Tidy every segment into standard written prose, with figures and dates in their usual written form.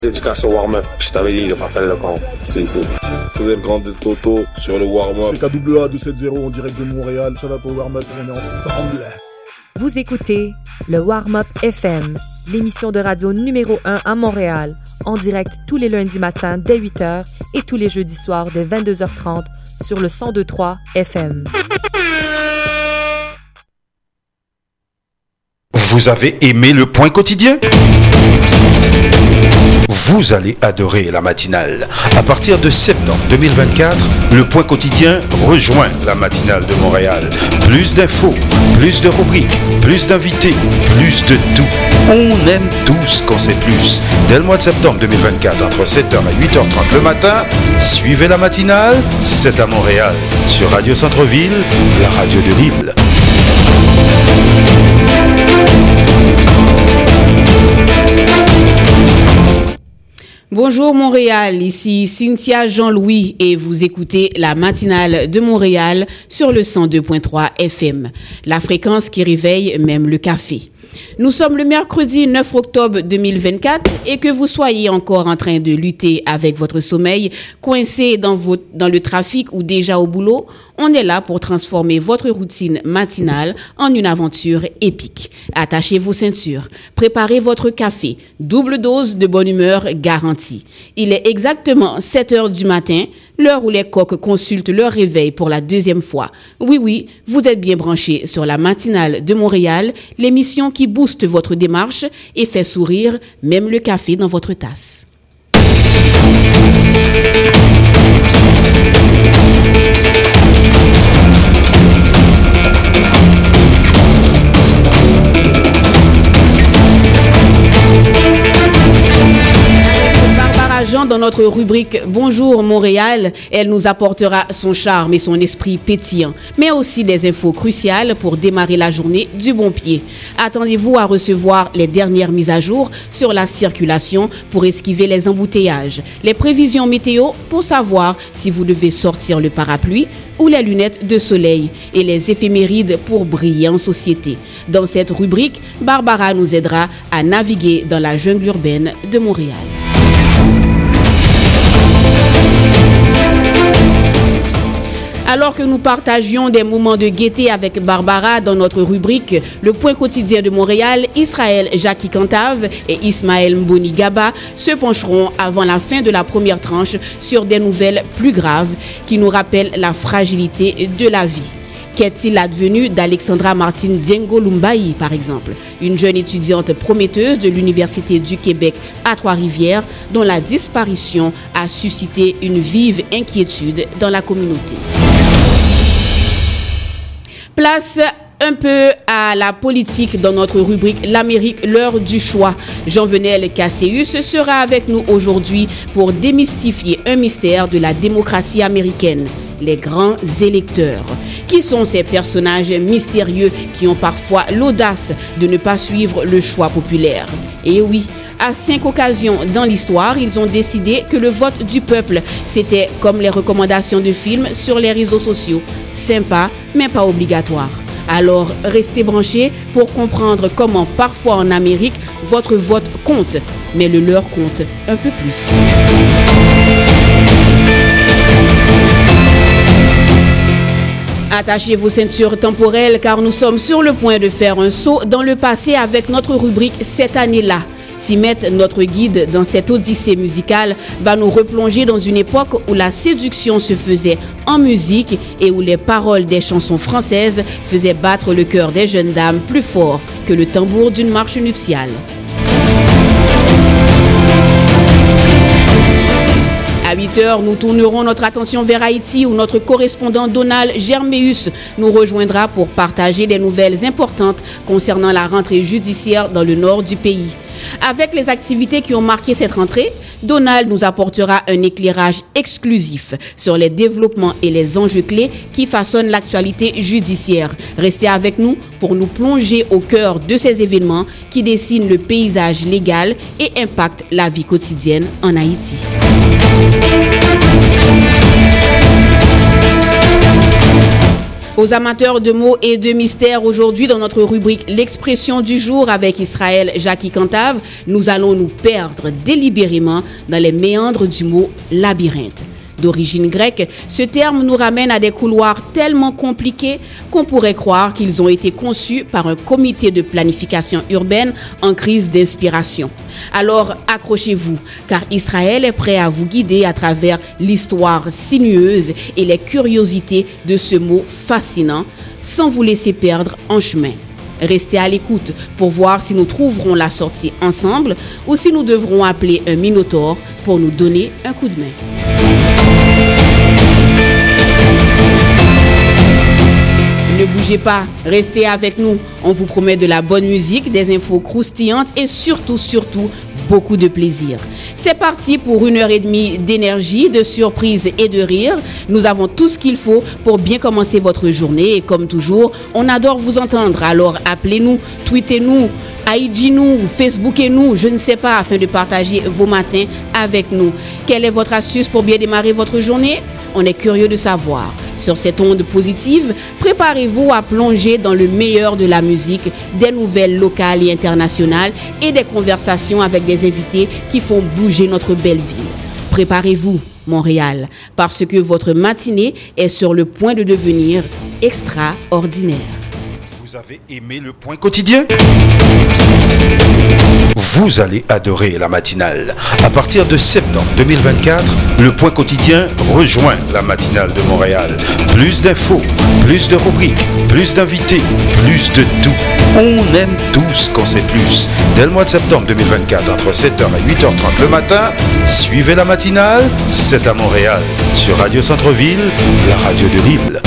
Éducation warm-up, je t'avais dit de pas faire le camp. C'est ici. Faisait le grand de Toto sur le warm-up. C'est KWA 270 en direct de Montréal. Ça va pour le warm-up, on est ensemble. Vous écoutez le Warm-up FM, l'émission de radio numéro 1 à Montréal, en direct tous les lundis matins dès 8h et tous les jeudis soirs dès 22h30 sur le 102.3 FM. Vous avez aimé le Point quotidien ? Vous allez adorer la matinale. À partir de septembre 2024, le Point quotidien rejoint la matinale de Montréal. Plus d'infos, plus de rubriques, plus d'invités, plus de tout. On aime tous quand c'est plus. Dès le mois de septembre 2024, entre 7h et 8h30 le matin, suivez la matinale, c'est à Montréal. Sur Radio Centre-Ville, la radio de l'île. Bonjour Montréal, ici Cynthia Jean-Louis et vous écoutez la matinale de Montréal sur le 102.3 FM, la fréquence qui réveille même le café. Nous sommes le mercredi 9 octobre 2024 et que vous soyez encore en train de lutter avec votre sommeil, coincé dans le trafic ou déjà au boulot, on est là pour transformer votre routine matinale en une aventure épique. Attachez vos ceintures, préparez votre café, double dose de bonne humeur garantie. Il est exactement 7 heures du matin, l'heure où les coqs consultent leur réveil pour la deuxième fois. Oui, vous êtes bien branchés sur la matinale de Montréal, l'émission qui booste votre démarche et fait sourire même le café dans votre tasse. Dans notre rubrique Bonjour Montréal, elle nous apportera son charme et son esprit pétillant, mais aussi des infos cruciales pour démarrer la journée du bon pied. Attendez-vous à recevoir les dernières mises à jour sur la circulation pour esquiver les embouteillages, les prévisions météo pour savoir si vous devez sortir le parapluie ou les lunettes de soleil et les éphémérides pour briller en société. Dans cette rubrique, Barbara nous aidera à naviguer dans la jungle urbaine de Montréal. Alors que nous partagions des moments de gaieté avec Barbara dans notre rubrique Le Point quotidien de Montréal, Israël Jackie Cantave et Ismaël Mboni Gaba se pencheront avant la fin de la première tranche sur des nouvelles plus graves qui nous rappellent la fragilité de la vie. Qu'est-il advenu d'Alexandra Martine Diengo Lumbayi, par exemple, une jeune étudiante prometteuse de l'Université du Québec à Trois-Rivières, dont la disparition a suscité une vive inquiétude dans la communauté. Place un peu à la politique dans notre rubrique L'Amérique, l'heure du choix. Jean-Venel Casséus sera avec nous aujourd'hui pour démystifier un mystère de la démocratie américaine. Les grands électeurs. Qui sont ces personnages mystérieux qui ont parfois l'audace de ne pas suivre le choix populaire? Et oui, à 5 occasions dans l'histoire, ils ont décidé que le vote du peuple, c'était comme les recommandations de films sur les réseaux sociaux. Sympa, mais pas obligatoire. Alors, restez branchés pour comprendre comment parfois en Amérique, votre vote compte, mais le leur compte un peu plus. Attachez vos ceintures temporelles car nous sommes sur le point de faire un saut dans le passé avec notre rubrique Cette année-là. Timet, notre guide dans cette odyssée musicale, va nous replonger dans une époque où la séduction se faisait en musique et où les paroles des chansons françaises faisaient battre le cœur des jeunes dames plus fort que le tambour d'une marche nuptiale. À 8h, nous tournerons notre attention vers Haïti où notre correspondant Donald Germéus nous rejoindra pour partager des nouvelles importantes concernant la rentrée judiciaire dans le nord du pays. Avec les activités qui ont marqué cette rentrée, Donald nous apportera un éclairage exclusif sur les développements et les enjeux clés qui façonnent l'actualité judiciaire. Restez avec nous pour nous plonger au cœur de ces événements qui dessinent le paysage légal et impactent la vie quotidienne en Haïti. Aux amateurs de mots et de mystères, aujourd'hui dans notre rubrique L'expression du jour avec Israël Jackie Cantave, nous allons nous perdre délibérément dans les méandres du mot labyrinthe. D'origine grecque, ce terme nous ramène à des couloirs tellement compliqués qu'on pourrait croire qu'ils ont été conçus par un comité de planification urbaine en crise d'inspiration. Alors accrochez-vous, car Israël est prêt à vous guider à travers l'histoire sinueuse et les curiosités de ce mot fascinant, sans vous laisser perdre en chemin. Restez à l'écoute pour voir si nous trouverons la sortie ensemble ou si nous devrons appeler un minotaure pour nous donner un coup de main. Ne bougez pas, restez avec nous. On vous promet de la bonne musique, des infos croustillantes et surtout, beaucoup de plaisir. C'est parti pour 1h30 d'énergie, de surprise et de rire. Nous avons tout ce qu'il faut pour bien commencer votre journée et comme toujours, on adore vous entendre. Alors appelez-nous, tweetez-nous, IG-nous, Facebookez-nous, je ne sais pas, afin de partager vos matins avec nous. Quelle est votre astuce pour bien démarrer votre journée? On est curieux de savoir. Sur cette onde positive, préparez-vous à plonger dans le meilleur de la musique, des nouvelles locales et internationales et des conversations avec des invités qui font bouger notre belle ville. Préparez-vous, Montréal, parce que votre matinée est sur le point de devenir extraordinaire. Vous avez aimé le point quotidien? Vous allez adorer la matinale. À partir de septembre 2024, le point quotidien rejoint la matinale de Montréal. Plus d'infos, plus de rubriques, plus d'invités, plus de tout. On aime tous quand c'est plus. Dès le mois de septembre 2024, entre 7h et 8h30 le matin, suivez la matinale, c'est à Montréal, sur Radio Centre-Ville, la radio de l'île.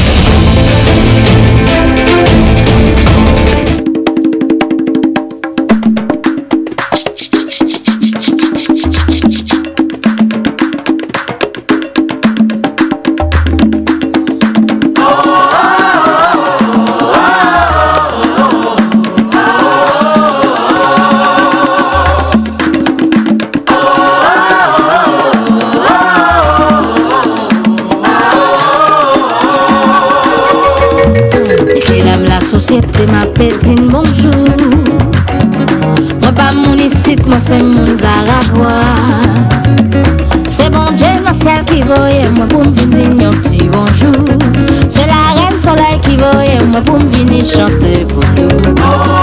Société m'appelle bonjour. Moi pas mon ici, moi c'est mon Zaragua. C'est bon Dieu, moi celle qui voyait moi pour me venir un petit bonjour. C'est la reine soleil qui voyait moi pour me venir chanter pour nous.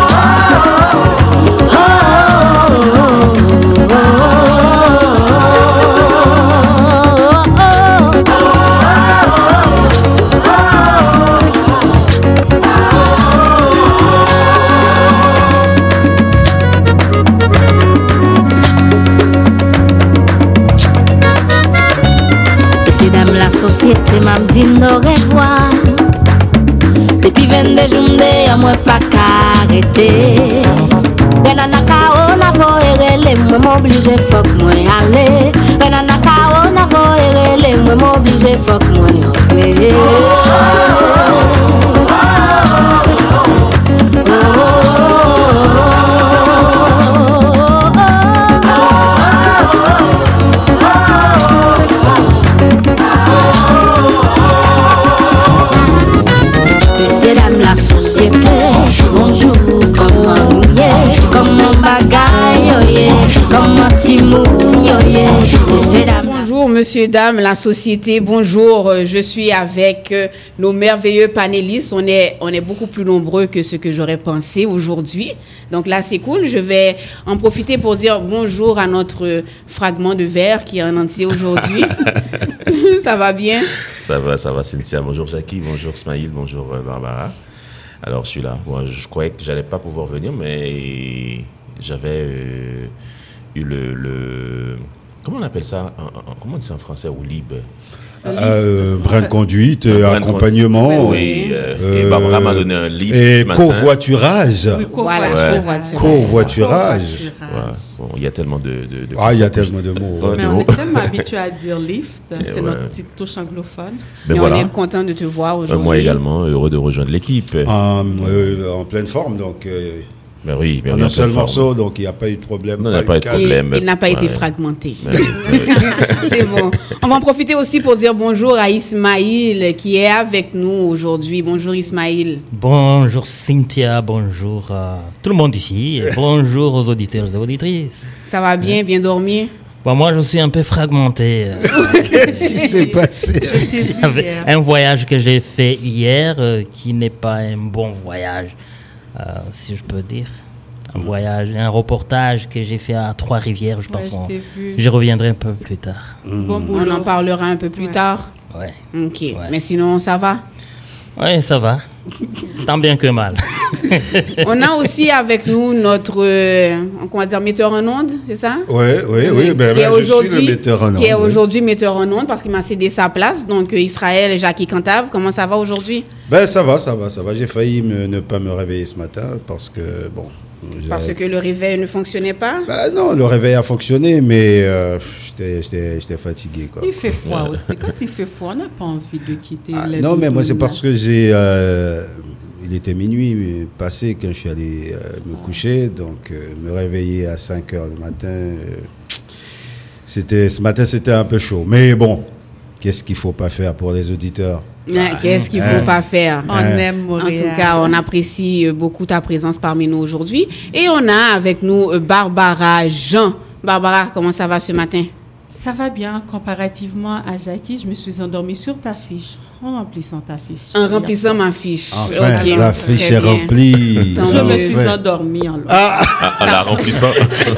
Société m'a dit au revoir. Depuis 22 journées, à moi pas qu'arrêter. Renana kao na voerele, moi m'oblige faut que moi aller. Renana kao na voerele, moi m'oblige faut que moi entrer. Bonjour, comment nous y comment bagaille, comment timou Bonjour, monsieur, dame, la société, bonjour, je suis avec nos merveilleux panélistes, on est beaucoup plus nombreux que ce que j'aurais pensé aujourd'hui, donc là c'est cool, je vais en profiter pour dire bonjour à notre fragment de verre qui est en entier aujourd'hui. Ça va bien? Ça va Cynthia, bonjour Jackie, bonjour Smaïl, bonjour Barbara. Alors, je suis là. Bon, je croyais que j'allais pas pouvoir venir, mais j'avais eu le... Comment on appelle ça? Comment on dit ça en français? Ou libre? Brin de conduite, accompagnement. Oui, et Barbara m'a donné un livre et ce matin. Covoiturage. Oui, Covoiturage. Ouais. Bon, il y a tellement de il y a tellement de mots. Mais on est tellement habitué à dire lift, c'est notre petite touche anglophone. Mais voilà. On est content de te voir aujourd'hui. Moi également, heureux de rejoindre l'équipe. En pleine forme, donc Mais oui, mais en un seul morceau, donc il n'y a pas eu de problème. Non, il n'y a pas eu de problème. Il n'a pas été fragmenté. C'est bon. On va en profiter aussi pour dire bonjour à Ismaïl qui est avec nous aujourd'hui. Bonjour Ismaïl. Bonjour Cynthia, bonjour à tout le monde ici. Et bonjour aux auditeurs et aux auditrices. Ça va bien, bien dormir? Bon, moi, je suis un peu fragmenté. Qu'est-ce qui s'est passé? Un voyage que j'ai fait hier qui n'est pas un bon voyage, si je peux dire. Un reportage que j'ai fait à Trois-Rivières, je pense. Je reviendrai un peu plus tard. On en parlera un peu plus tard. Ouais. Ok. Ouais. Mais sinon, ça va? Oui, ça va. Tant bien que mal. On a aussi avec nous notre, metteur en ondes, c'est ça? Oui. Qui est aujourd'hui metteur en ondes. Qui est aujourd'hui metteur en ondes parce qu'il m'a cédé sa place. Donc, Israël Jackie Cantave, comment ça va aujourd'hui? Ça va. J'ai failli ne pas me réveiller ce matin parce que, bon... Parce que le réveil ne fonctionnait pas? Non, le réveil a fonctionné, mais j'étais fatigué, quoi. Il fait froid aussi. Quand il fait froid, on n'a pas envie de quitter non, mais moi, c'est parce que il était minuit passé quand je suis allé me coucher, donc me réveiller à 5 heures du matin, ce matin, c'était un peu chaud. Mais bon, qu'est-ce qu'il ne faut pas faire pour les auditeurs? Qu'est-ce qu'il ne faut pas faire? On aime Montréal. En tout cas, on apprécie beaucoup ta présence parmi nous aujourd'hui. Et on a avec nous Barbara Jean. Barbara, comment ça va ce matin? Ça va bien. Comparativement à Jackie, je me suis endormie sur ta fiche. En remplissant ta fiche. En remplissant ma fiche. Enfin, okay. La fiche est remplie. Je me suis endormie en la remplissant.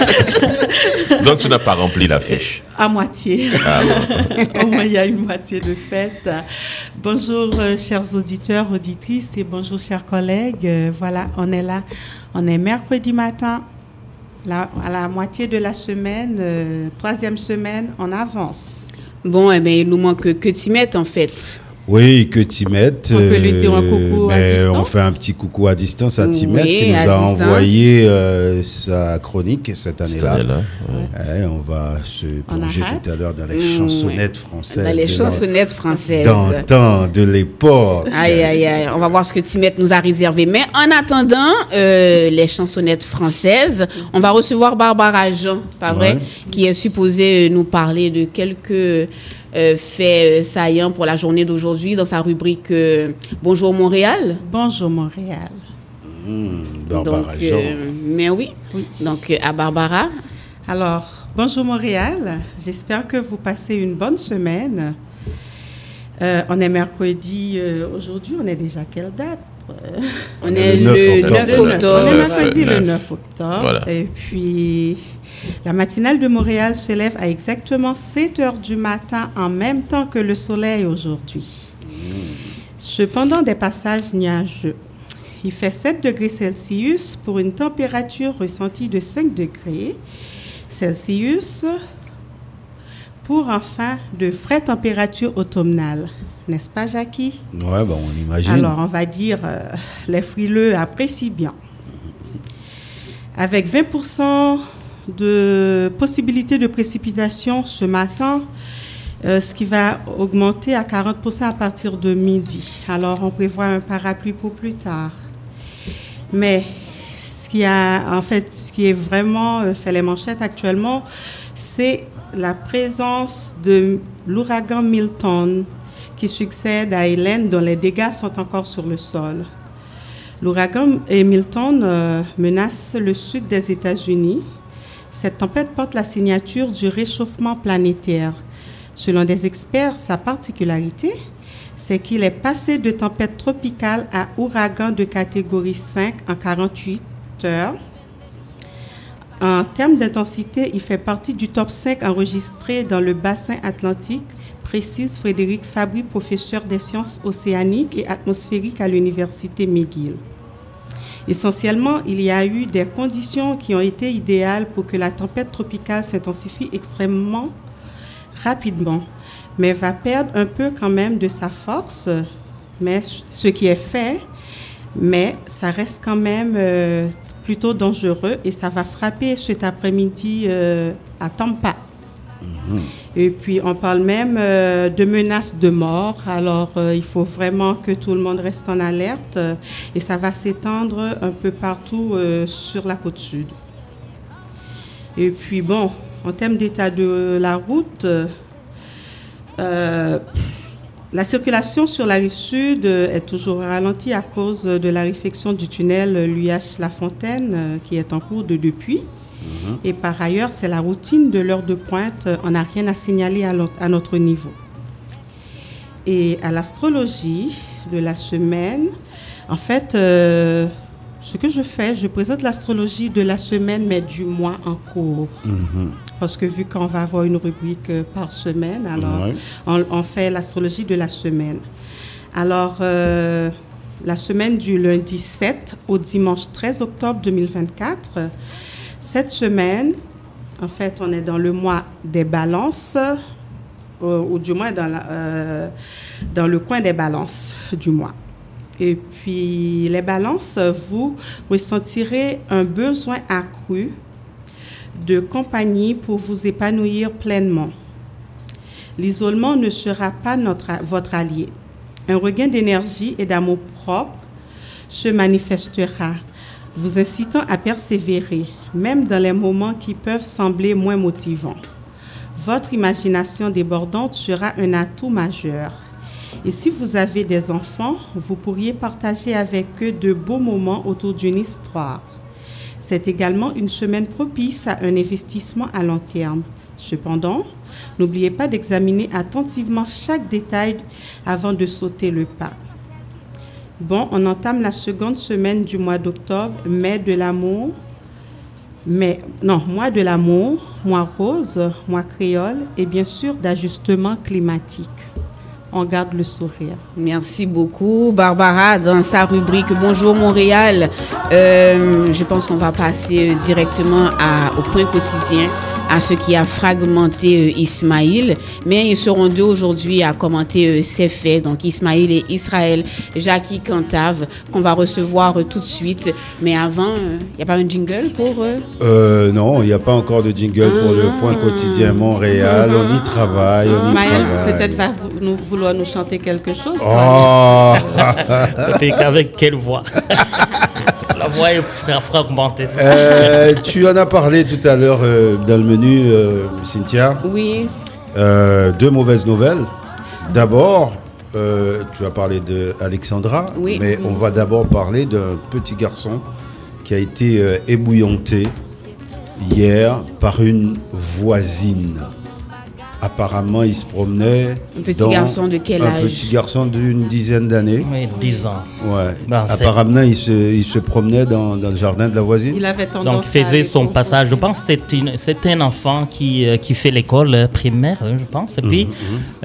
Donc, tu n'as pas rempli la fiche? À moitié. Au moins, il y a une moitié de faite. Bonjour, chers auditeurs, auditrices et bonjour, chers collègues. Voilà, on est là. On est mercredi matin. À la moitié de la semaine, troisième semaine, on avance. Bon, il nous manque que Timette, en fait. Oui, que Timette. On peut lui dire un coucou à distance. On fait un petit coucou à distance à Timette qui nous a envoyé sa chronique cette année-là. On va se plonger tout à l'heure dans les chansonnettes françaises. Dans les chansonnettes françaises. Dans le temps de l'époque. Aïe. On va voir ce que Timette nous a réservé. Mais en attendant les chansonnettes françaises, on va recevoir Barbara Jean, pas vrai, qui est supposée nous parler de quelques... fait saillant pour la journée d'aujourd'hui dans sa rubrique Bonjour Montréal. Bonjour Montréal. Barbara Jean. Mais oui. Donc à Barbara. Alors, bonjour Montréal. J'espère que vous passez une bonne semaine. On est mercredi aujourd'hui. On est déjà quelle date? On est le 9 octobre. On est mercredi le 9 octobre. Voilà. Et puis... La matinale de Montréal se lève à exactement 7 heures du matin en même temps que le soleil aujourd'hui. Cependant, des passages nuageux. Il fait 7 degrés Celsius pour une température ressentie de 5 degrés Celsius pour enfin de vraies températures automnales. N'est-ce pas, Jackie? Oui, on imagine. Alors, on va dire les frileux apprécient bien. Avec 20% de possibilités de précipitation ce matin, ce qui va augmenter à 40% à partir de midi. Alors, on prévoit un parapluie pour plus tard. Mais ce qui est vraiment fait les manchettes actuellement, c'est la présence de l'ouragan Milton qui succède à Hélène, dont les dégâts sont encore sur le sol. L'ouragan Milton menace le sud des États-Unis. Cette tempête porte la signature du réchauffement planétaire. Selon des experts, sa particularité, c'est qu'il est passé de tempête tropicale à ouragan de catégorie 5 en 48 heures. En termes d'intensité, il fait partie du top 5 enregistré dans le bassin atlantique, précise Frédéric Fabry, professeur des sciences océaniques et atmosphériques à l'université McGill. Essentiellement, il y a eu des conditions qui ont été idéales pour que la tempête tropicale s'intensifie extrêmement rapidement, mais va perdre un peu quand même de sa force, mais ce qui est fait, mais ça reste quand même plutôt dangereux et ça va frapper cet après-midi à Tampa. Et puis, on parle même de menaces de mort. Alors, il faut vraiment que tout le monde reste en alerte. Et ça va s'étendre un peu partout sur la côte sud. Et puis, bon, en termes d'état de la route, la circulation sur la rive sud est toujours ralentie à cause de la réfection du tunnel Luyache-La-Fontaine qui est en cours depuis. Et par ailleurs, c'est la routine de l'heure de pointe. On n'a rien à signaler à notre niveau. Et à l'astrologie de la semaine, en fait, ce que je fais, je présente l'astrologie de la semaine, mais du mois en cours. Parce que vu qu'on va avoir une rubrique par semaine, alors on fait l'astrologie de la semaine. Alors, la semaine du lundi 7 au dimanche 13 octobre 2024, cette semaine, en fait, on est dans le mois des balances, ou du moins dans le coin des balances du mois. Et puis, les balances, vous ressentirez un besoin accru de compagnie pour vous épanouir pleinement. L'isolement ne sera pas votre allié. Un regain d'énergie et d'amour propre se manifestera, vous incitant à persévérer, même dans les moments qui peuvent sembler moins motivants. Votre imagination débordante sera un atout majeur. Et si vous avez des enfants, vous pourriez partager avec eux de beaux moments autour d'une histoire. C'est également une semaine propice à un investissement à long terme. Cependant, n'oubliez pas d'examiner attentivement chaque détail avant de sauter le pas. Bon, on entame la seconde semaine du mois d'octobre, mois de l'amour, mois rose, mois créole et bien sûr d'ajustement climatique. On garde le sourire. Merci beaucoup, Barbara. Dans sa rubrique Bonjour Montréal, je pense qu'on va passer directement au point quotidien, à ce qui a fragmenté Ismaïl. Mais ils seront deux aujourd'hui à commenter ces faits. Donc Ismaïl et Israël, Jackie Cantave, qu'on va recevoir tout de suite. Mais avant, il n'y a pas un jingle pour non, il n'y a pas encore de jingle pour le point quotidien Montréal. On y travaille. Ismaël, peut-être va vouloir nous chanter quelque chose. Oh. Avec quelle voix? La voix est fragmentée. Tu en as parlé tout à l'heure dans le menu, Cynthia. Oui. Deux mauvaises nouvelles. D'abord, tu as parlé d'Alexandra, oui. Mais on va d'abord parler d'un petit garçon qui a été ébouillanté hier par une voisine. Apparemment, il se promenait. Un petit garçon de quel âge? Un petit garçon d'une dizaine d'années. Oui, 10 ans. Ouais. Ben, apparemment, il se promenait dans le jardin de la voisine. Il avait tendance donc, il faisait son passage. Je pense que c'est un enfant qui fait l'école primaire, je pense. Et puis,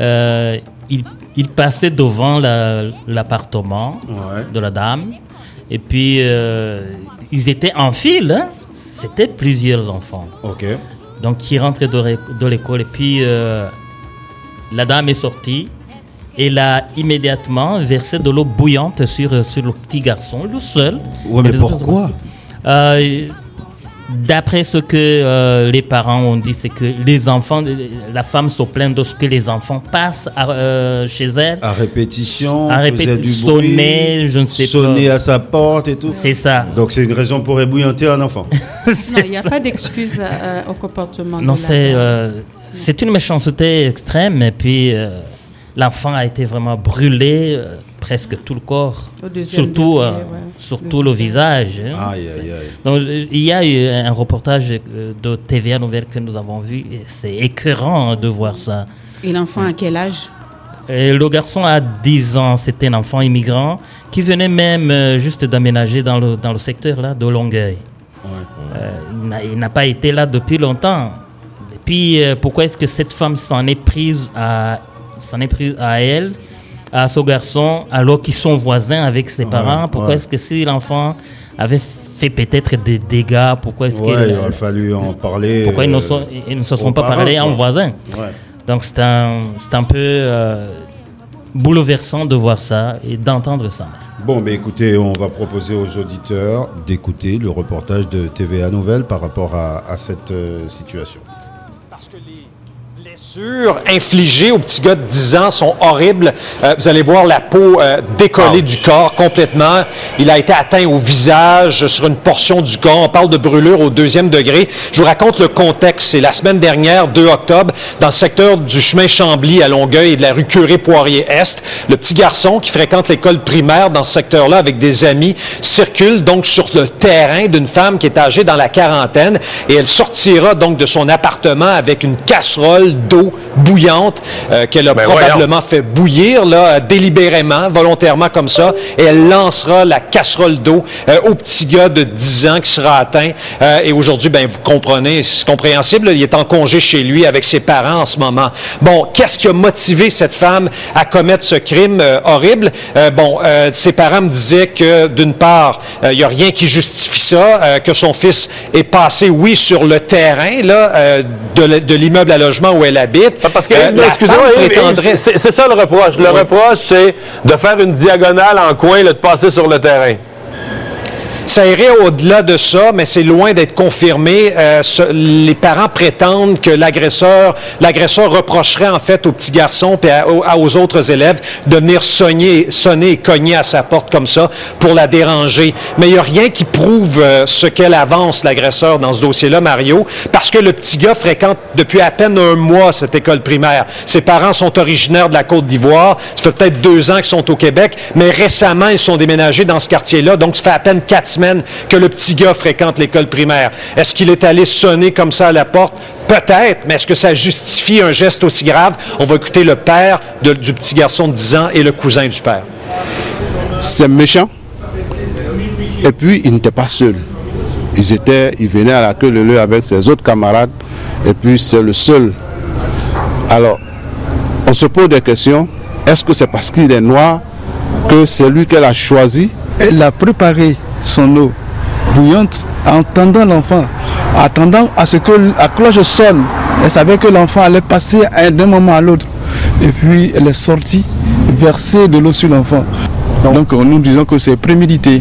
il passait devant l'appartement de la dame. Et puis, ils étaient en file. Hein? C'était plusieurs enfants. OK. Donc, il rentrait de l'école et puis la dame est sortie. Elle a immédiatement versé de l'eau bouillante sur le petit garçon, le seul. Oui, mais pourquoi? D'après ce que les parents ont dit, c'est que les enfants, la femme se plaint de ce que les enfants passent chez elle. À répétition, faisait du bruit, sonner, je ne sais pas. Sonner à sa porte et tout. C'est ça. Donc c'est une raison pour ébouillanter un enfant. Non, il n'y a pas d'excuse au comportement. Non, c'est une méchanceté extrême et puis l'enfant a été vraiment brûlé. Presque tout le corps, surtout le visage. Hein. Aïe, aïe, aïe. Donc, il y a eu un reportage de TVA Nouvelle que nous avons vu. Et c'est écœurant de voir ça. Et l'enfant à quel âge? Le garçon a 10 ans. C'était un enfant immigrant qui venait même juste d'aménager dans le secteur là, de Longueuil. Ouais. Il n'a pas été là depuis longtemps. Et puis, pourquoi est-ce que cette femme s'en est prise à elle, à ce garçon, alors qu'ils sont voisins avec ses parents? Pourquoi est-ce que si l'enfant avait fait peut-être des dégâts, pourquoi est-ce qu'il aurait fallu en parler? Pourquoi ils ne se sont pas parlé en voisins? Donc c'est un peu bouleversant de voir ça et d'entendre ça. Bon, mais écoutez, on va proposer aux auditeurs d'écouter le reportage de TVA Nouvelle par rapport à cette situation. Parce que blessures infligées au petit gars de 10 ans sont horribles. Vous allez voir la peau décollée du corps complètement. Il a été atteint au visage, sur une portion du corps. On parle de brûlure au 2e degré. Je vous raconte le contexte. C'est la semaine dernière, 2 octobre, dans le secteur du chemin Chambly à Longueuil et de la rue Curé-Poirier-Est. Le petit garçon qui fréquente l'école primaire dans ce secteur-là avec des amis circule donc sur le terrain d'une femme qui est âgée dans la quarantaine et elle sortira donc de son appartement avec une casserole d'eau bouillante qu'elle a probablement fait bouillir là, délibérément, volontairement comme ça, et elle lancera la casserole d'eau au petit gars de 10 ans qui sera atteint. Et aujourd'hui, ben vous comprenez, c'est compréhensible, là, il est en congé chez lui avec ses parents en ce moment. Bon, qu'est-ce qui a motivé cette femme à commettre ce crime horrible? Ses parents me disaient que, d'une part, il n'y a rien qui justifie ça, que son fils est passé, oui, sur le terrain là, de l'immeuble à logement où elle habite. Parce que, excusez-moi, c'est ça le reproche. Le reproche, c'est de faire une diagonale en coin, là, de passer sur le terrain. Ça irait au-delà de ça, mais c'est loin d'être confirmé. Les parents prétendent que l'agresseur reprocherait en fait au petit garçon et aux autres élèves de venir sonner et cogner à sa porte comme ça pour la déranger. Mais il n'y a rien qui prouve ce qu'elle avance, l'agresseur, dans ce dossier-là, Mario, parce que le petit gars fréquente depuis à peine 1 mois cette école primaire. Ses parents sont originaires de la Côte d'Ivoire. Ça fait peut-être 2 ans qu'ils sont au Québec, mais récemment, ils sont déménagés dans ce quartier-là, donc ça fait à peine 4 semaines que le petit gars fréquente l'école primaire. Est-ce qu'il est allé sonner comme ça à la porte? Peut-être, mais est-ce que ça justifie un geste aussi grave? On va écouter le père du petit garçon de 10 ans et le cousin du père. C'est méchant. Et puis, il n'était pas seul. Il venait à la queue leu avec ses autres camarades. Et puis, c'est le seul. Alors, on se pose des questions. Est-ce que c'est parce qu'il est noir que c'est lui qu'elle a choisi? Elle a préparé son eau bouillante en attendant l'enfant, attendant à ce que la cloche sonne. Elle savait que l'enfant allait passer d'un moment à l'autre. Et puis elle est sortie verser de l'eau sur l'enfant. Donc nous disons que c'est prémédité.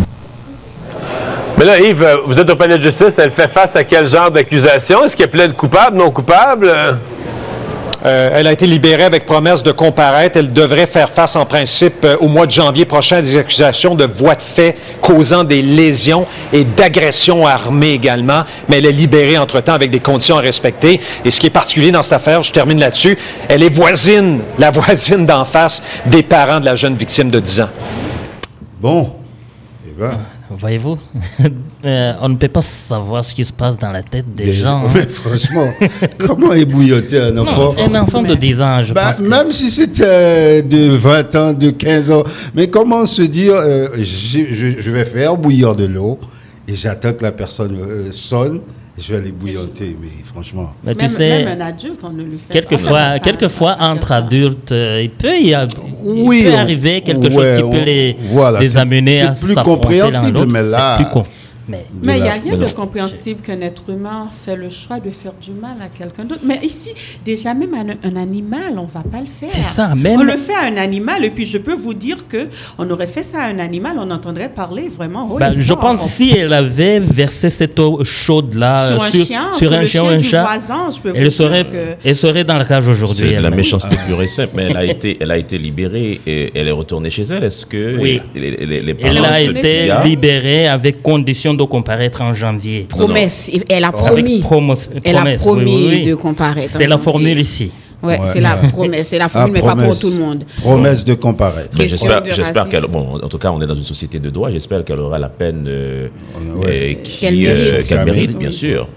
Mais là, Yves, vous êtes au palais de justice, elle fait face à quel genre d'accusation? Est-ce qu'elle plaide coupable, non coupable? Elle a été libérée avec promesse de comparaître. Elle devrait faire face en principe au mois de janvier prochain à des accusations de voies de fait causant des lésions et d'agressions armées également. Mais elle est libérée entre-temps avec des conditions à respecter. Et ce qui est particulier dans cette affaire, je termine là-dessus, elle est la voisine d'en face des parents de la jeune victime de 10 ans. Bon, eh ben... Voyez-vous, on ne peut pas savoir ce qui se passe dans la tête des gens. Mais franchement, comment ébouilloter un enfant? Un enfant de 10 ans, je pense. Même si c'était de 20 ans, de 15 ans. Mais comment se dire, je vais faire bouillir de l'eau et j'attends que la personne sonne. Je vais aller bouillanter, mais franchement. Mais tu sais, même un adulte, on ne lui fait quelquefois entre adultes, il peut arriver quelque chose qui peut les amener à s'affronter. C'est plus compréhensible, mais là... Mais il n'y a rien de compréhensible qu'un être humain fait le choix de faire du mal à quelqu'un d'autre. Mais ici, déjà, même un animal, on ne va pas le faire. C'est ça, même. On le fait à un animal, et puis je peux vous dire qu'on aurait fait ça à un animal, on entendrait parler vraiment. Je pense que si elle avait versé cette eau chaude-là sur un chien ou un chat, elle serait dans la cage aujourd'hui. C'est de la méchanceté pure et simple, mais elle a été libérée et elle est retournée chez elle. Est-ce que les parents... Elle a été libérée avec condition de comparaître en janvier. Promesse. Elle a promis. Elle a promis de comparaître. C'est la formule ici. Ouais, c'est la promesse. C'est la formule, mais pas pour tout le monde. Promesse de comparaître. J'espère qu'elle... Bon, en tout cas, on est dans une société de droit. J'espère qu'elle aura la peine qu'elle mérite, bien sûr.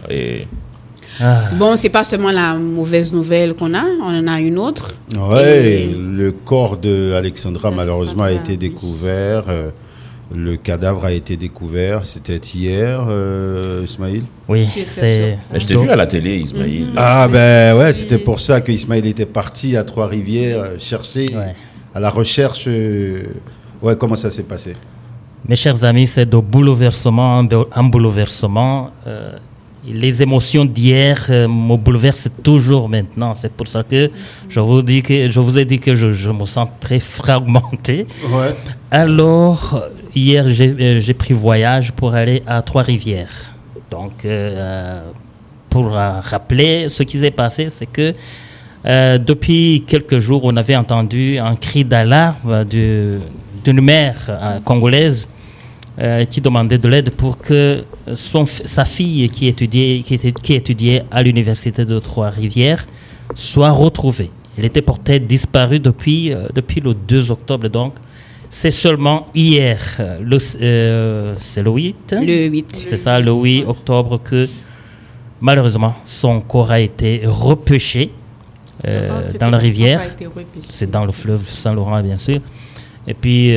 Bon, c'est pas seulement la mauvaise nouvelle qu'on a, on en a une autre. Oui, le corps de Alexandra, malheureusement, a été découvert. Le cadavre a été découvert, c'était hier, Ismaël? Oui, c'est... Je t'ai vu à la télé, Ismaël. Ah ben ouais, c'était pour ça que Ismaël était parti à Trois-Rivières chercher, à la recherche. Ouais, comment ça s'est passé? Mes chers amis, c'est de bouleversement en bouleversement. Les émotions d'hier me bouleversent toujours maintenant. C'est pour ça que je vous ai dit que je me sens très fragmenté. Ouais. Alors, hier, j'ai pris voyage pour aller à Trois-Rivières. Donc, pour rappeler ce qui s'est passé, c'est que depuis quelques jours, on avait entendu un cri d'alarme d'une mère congolaise qui demandait de l'aide pour que sa fille qui étudiait à l'université de Trois-Rivières soit retrouvée. Elle était portée disparue depuis le 2 octobre, donc c'est seulement hier, c'est le 8. Le 8. C'est ça, le 8 octobre que malheureusement son corps a été repêché dans la rivière. C'est dans le fleuve Saint-Laurent, bien sûr. Et puis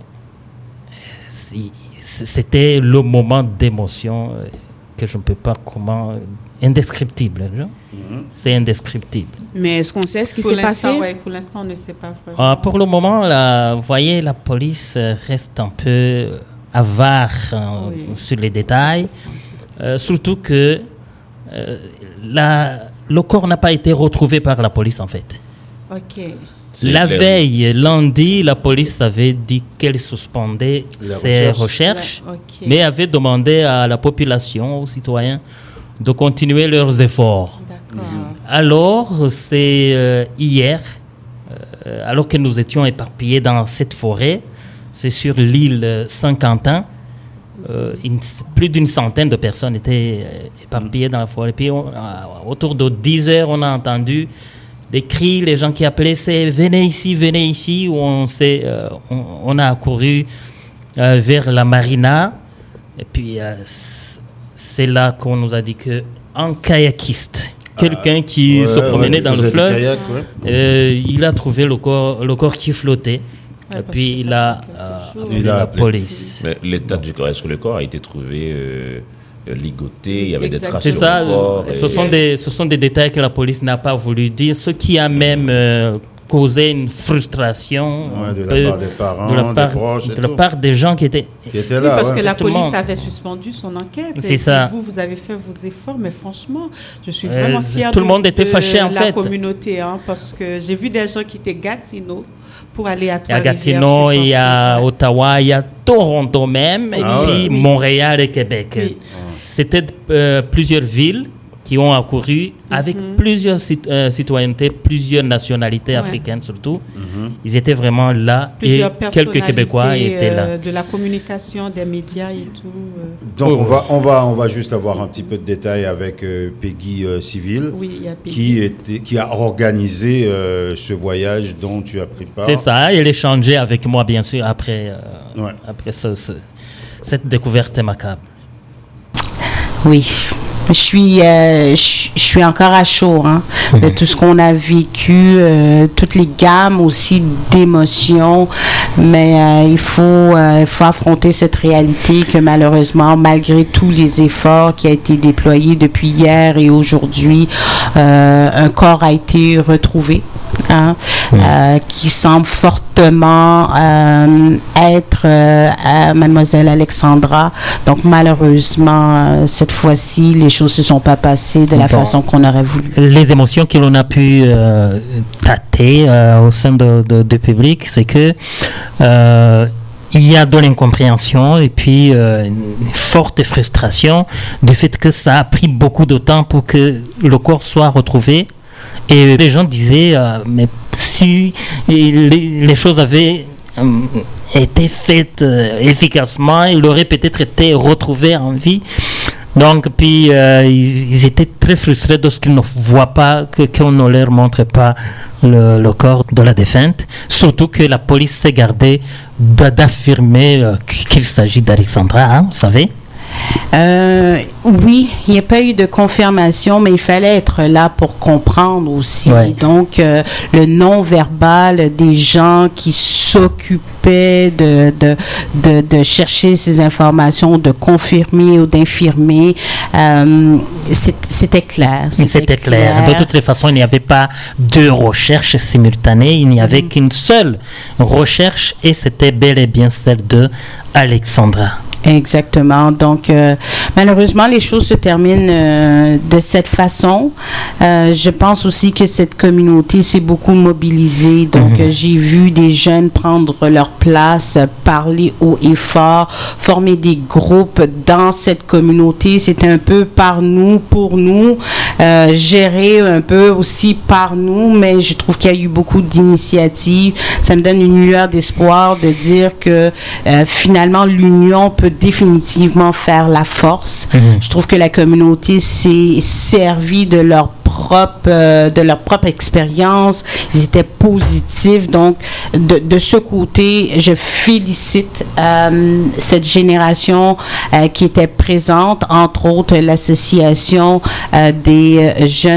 c'était le moment d'émotion que je ne peux pas indescriptible. C'est indescriptible. Mais est-ce qu'on sait ce qui s'est passé? Pour l'instant, on ne sait pas vraiment. Pour le moment, vous voyez, la police reste un peu avare sur les détails. Surtout que le corps n'a pas été retrouvé par la police, en fait. OK. La veille, lundi, la police avait dit qu'elle suspendait ses recherches, mais avait demandé à la population, aux citoyens, de continuer leurs efforts. Alors, c'est hier, alors que nous étions éparpillés dans cette forêt, c'est sur l'île Saint-Quentin, plus d'une centaine de personnes étaient éparpillées dans la forêt. Et puis, autour de 10 heures, on a entendu des cris, les gens qui appelaient, c'est venez ici, où on a accouru vers la marina. Et puis, c'est là qu'on nous a dit qu'un kayakiste, quelqu'un qui se promenait dans le fleuve, kayak, il a trouvé le corps qui flottait. Et puis il a la police. Mais l'état du corps, est-ce que le corps a été trouvé ligoté, il y avait des traces sur le corps? Ce sont des détails que la police n'a pas voulu dire, ce qui a même causé une frustration de la part des parents, des proches, de la part des gens qui étaient là. Parce que la police avait suspendu son enquête. C'est ça. Vous avez fait vos efforts, mais franchement, je suis vraiment fière tout le monde était fâché, en fait. La communauté, parce que j'ai vu des gens qui étaient Gatineau pour aller à Trois-Rivières. Il y a Gatineau, il y a Ottawa, il y a Toronto même, et puis Montréal et Québec. Oui. C'était plusieurs villes qui ont accouru avec plusieurs citoyennetés, plusieurs nationalités africaines surtout. Ils étaient vraiment là et quelques Québécois étaient là. De la communication, des médias et tout. Donc on va juste avoir un petit peu de détails avec Peggy Civil, qui a organisé ce voyage dont tu as pris part. C'est ça, elle échangeait avec moi bien sûr après cette découverte macabre. Oui. Je suis encore à chaud de tout ce qu'on a vécu, toutes les gammes aussi d'émotions, mais il faut affronter cette réalité que malheureusement, malgré tous les efforts qui ont été déployés depuis hier et aujourd'hui, un corps a été retrouvé. Qui semble fortement être Mademoiselle Alexandra. Donc malheureusement, cette fois-ci, les choses ne se sont pas passées de la façon qu'on aurait voulu. Les émotions que l'on a pu tâter au sein du public, c'est que il y a de l'incompréhension et puis une forte frustration du fait que ça a pris beaucoup de temps pour que le corps soit retrouvé. Et les gens disaient, mais si les choses avaient été faites efficacement, il aurait peut-être été retrouvé en vie. Donc, puis ils étaient très frustrés de ce qu'ils ne voient pas, qu'on ne leur montre pas le corps de la défunte. Surtout que la police s'est gardée d'affirmer qu'il s'agit d'Alexandra, vous savez. Oui, il n'y a pas eu de confirmation, mais il fallait être là pour comprendre aussi. Ouais. Donc, le non-verbal des gens qui s'occupaient de chercher ces informations, de confirmer ou d'infirmer, c'était clair. C'était clair. De toutes les façons, il n'y avait pas deux recherches simultanées, il n'y avait qu'une seule recherche et c'était bel et bien celle de Alexandra. Exactement. Donc, malheureusement, les choses se terminent de cette façon. Je pense aussi que cette communauté s'est beaucoup mobilisée. Donc, j'ai vu des jeunes prendre leur place, parler haut et fort, former des groupes dans cette communauté. C'est un peu par nous, pour nous, géré un peu aussi par nous, mais je trouve qu'il y a eu beaucoup d'initiatives. Ça me donne une lueur d'espoir de dire que finalement, l'union peut définitivement faire la force. Je trouve que la communauté s'est servie de leur propre expérience. Ils étaient positifs. Donc, de ce côté, je félicite cette génération qui était présente, entre autres l'association des jeunes